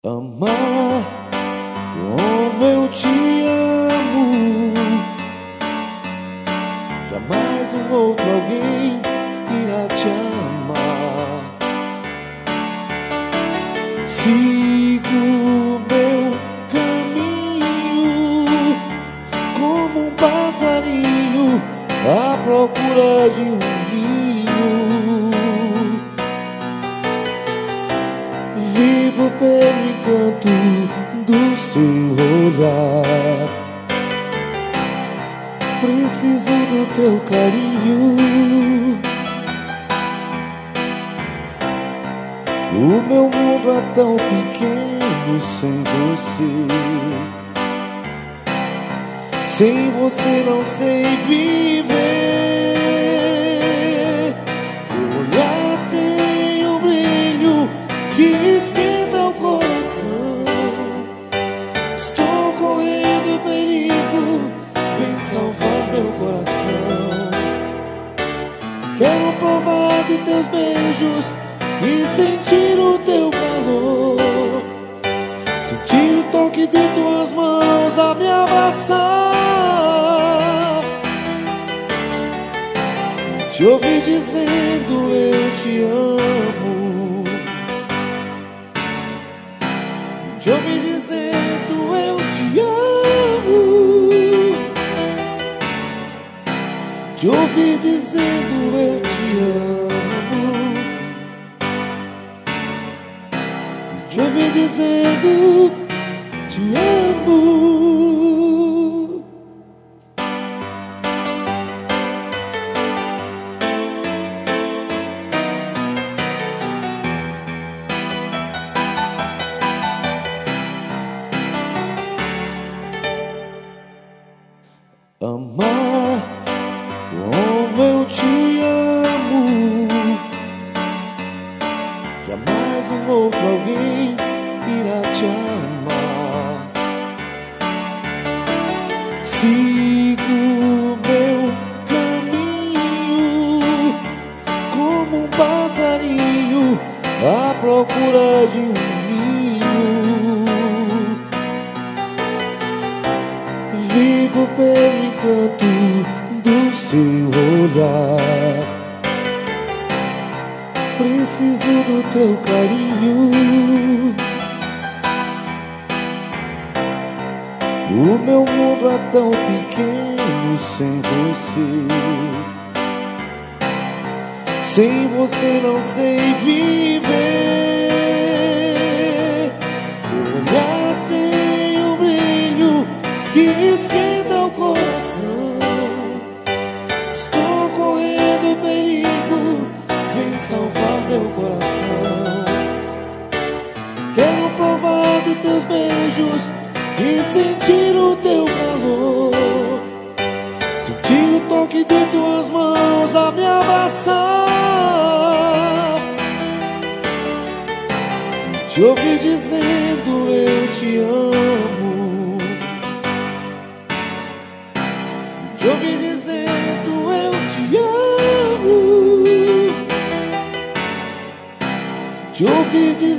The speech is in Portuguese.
Amar como eu te amo, jamais um outro alguém irá te amar. Sigo meu caminho como um passarinho à procura de um ninho. Vivo pelo encanto do seu olhar, preciso do teu carinho. O meu mundo é tão pequeno sem você. Sem você não sei viver. Teu olhar tem um brilho que esquenta o coração. Estou correndo perigo, vem salvar meu coração. Quero provar de teus beijos e sentir o teu calor, sentir o toque de tuas mãos a me abraçar, te ouvir dizendo eu te amo, te ouvir dizendo eu te amo, te ouvir dizendo eu te amo, te ouvir dizendo te amo. Amar como eu te amo, jamais um outro alguém irá te amar. Sigo meu caminho como um passarinho à procura de um ninho. Vivo pelo encanto do seu olhar, preciso do teu carinho. O meu mundo é tão pequeno sem você. Sem você não sei viver. Teu olhar tem um brilho que esquenta o coração. Estou correndo perigo, vem salvar meu coração. Quero provar de teus beijos e sentir o teu calor, sentir o toque de tuas mãos a me abraçar, te ouvir dizendo eu te amo, te ouvir dizendo eu te amo, te ouvir dizendo